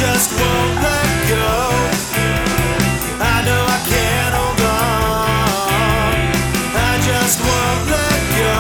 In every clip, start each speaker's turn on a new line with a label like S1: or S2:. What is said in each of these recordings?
S1: just won't let go. I know I can't hold on. I just won't let go.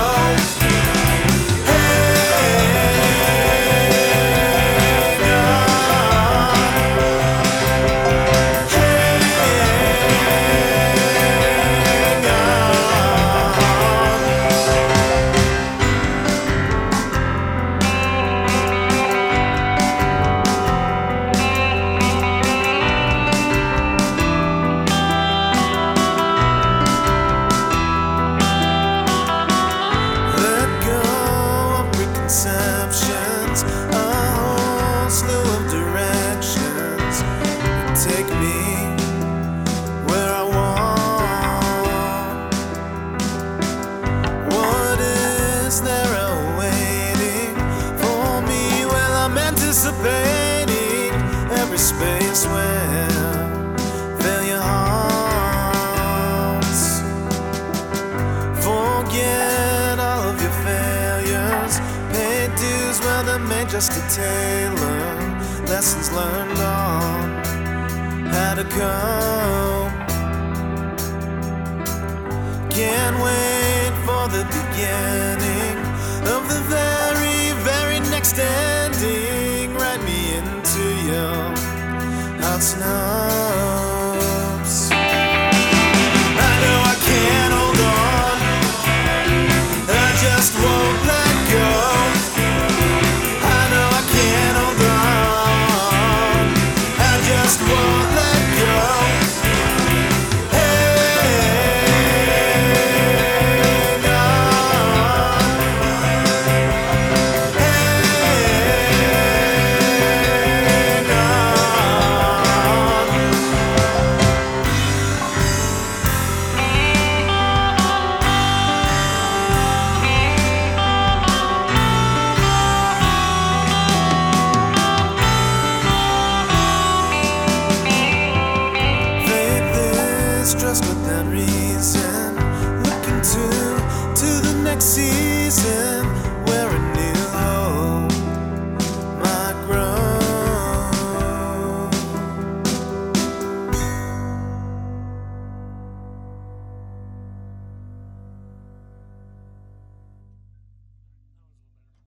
S1: Take me where I want. What is there awaiting for me? Well, I'm anticipating every space where failure haunts. Forget all of your failures. Pay dues, well, they're made just to tailor lessons learned on how to cope. Can't wait for the beginning of the very, very next ending. Write me into your hot snubs. I know I can't hold on. I just won't let go. I know I can't hold on. I just won't let go. Trust without reason, looking to the next season.